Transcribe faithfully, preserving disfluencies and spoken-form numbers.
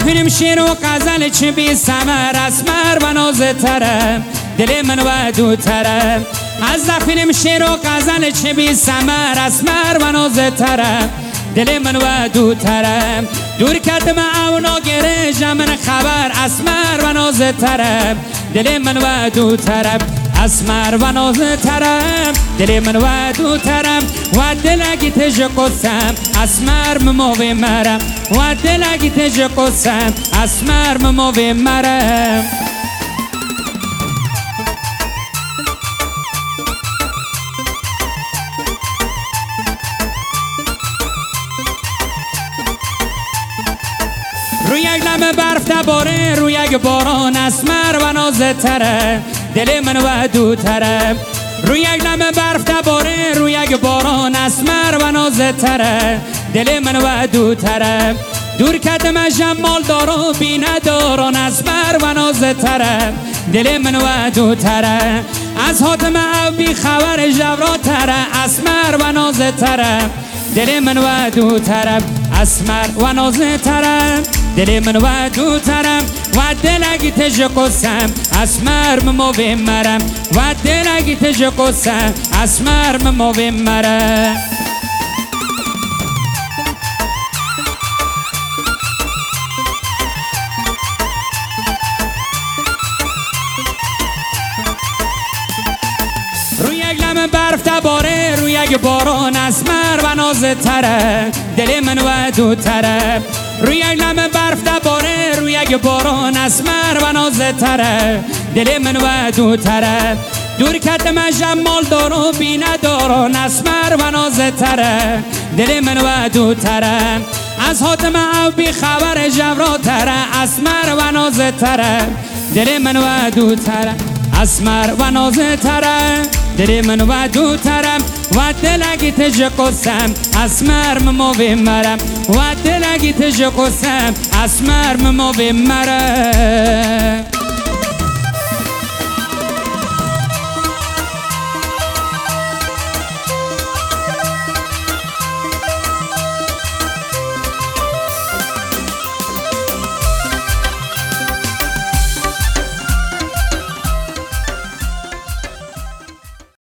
نخونیم شعر و غزل چه بی ثمر، اسمر و نازه تره دل من و دو تره. از نخونیم شعر و غزل چه بی ثمر، اسمر و نازه تره دل من و دو تره. دور کردم اونا گره من خبر، اسمر و نازه تره دل من و دو تره. اسمر و نازه تره دل من و دو تره. و دلگی تج قسم اسمر مموی مرم، و دلگی تج قسم اسمر مموی مرم. روی یک لمه برف تباره روی یک باران، اسمر و نازه تره دل من و دو تره. روی یک لمه برف تباره روی یک باران، اسمر و نازه تره دل من و دو تره. دور کردم جمال دارو بی نداران، اسمر و نازه تره دل من و دو تره. از حاتم او بی خبر جورا تره، اسمر و نازه تره دل من و دو تره. اسمر و نازه تره دل من و دو ترم. و دلگی تج قسم اسمر مموی مرم، و دلگی تج قسم اسمر مموی مرم. روی یک لمه برف تباره روی یک باران، اسمر و نازه تره دل من و دو تره. روی یک لمه برف تباره روی یک باران، اسمر و نازه تره دل من و دو تره. دور کردم جمال دارو بی نداران، اسمر و نازه تره دل من و دو تره. از حاتم او بی خبر جورا تره، اسمر و نازه تره دل من و دو تره. اسمر و نازه تره دل من و دو ترم. و دلگی تج قسم اسمر مموی مرم، و دلگی تج قسم اسمر مموی مرم.